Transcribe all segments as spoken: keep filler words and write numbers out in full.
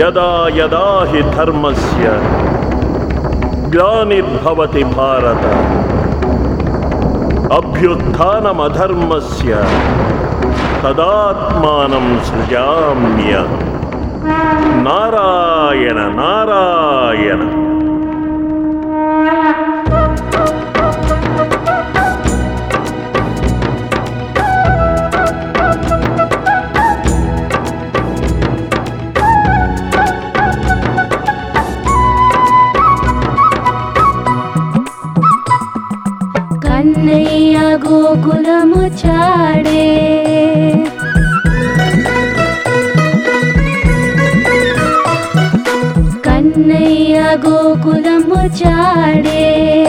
యదా యదా హి ధర్మస్య గ్లానిర్భవతి భారత అభ్యుత్థానమధర్మస్య తదాత్మానం సృజామ్య. నారాయణ నారాయణ. కన్నయ్య గోకులము చాడే, కన్నయ్య గోకులము చాడే,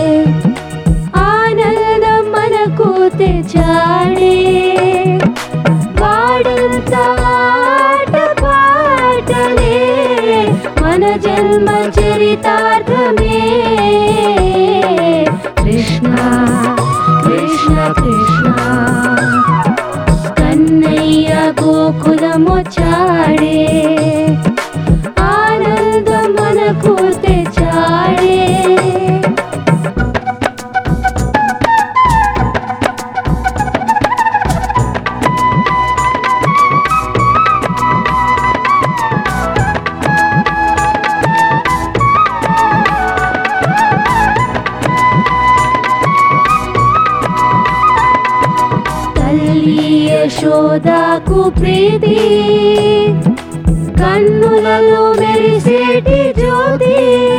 ఆనందం మనకు తెచ్చాడే. వాడంతా ఆట పాటలే, మన జన్మ చరితార్థమే. కృష్ణ కృష్ణ కృష్ణ కన్నయ్య గోకులము చాడే, ఆనందం మనకు తెచ్చాడే. యశోదాకు ప్రీతి, కన్నులలో మెరిసేటి జ్యోతి.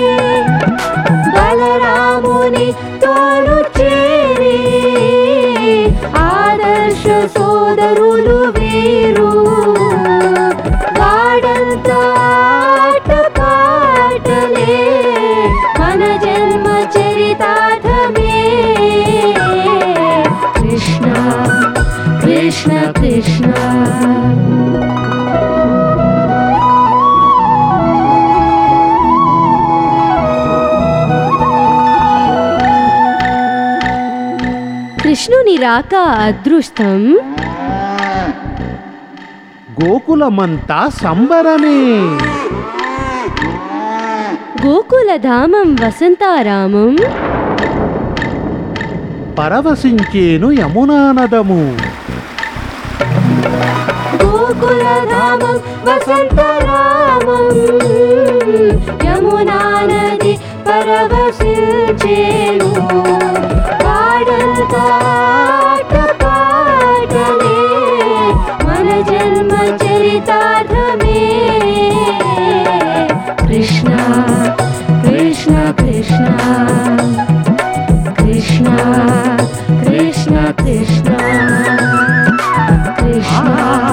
బలరాముని తోడు చేరి, ఆదర్శ సోదరులు వీరు. వాడంతా ఆట పాటలే, మన జన్మ చరితార్థమే. కృష్ణ కృష్ణ కృష్ణ కృష్ణుని రాక అదృష్టం, గోకులమంతా సంబరమే. గోకులధామం వసంతారామం, పరవశించేను యమునానదము. గోకులధామం వసంతరామం, యమునా నది పరవశించేను. వాడంతా ఆట పాటలే, మన జన్మ చరితార్థమే. కృష్ణ కృష్ణ కృష్ణ కృష్ణ కృష్ణ కృష్ణ కృష్ణ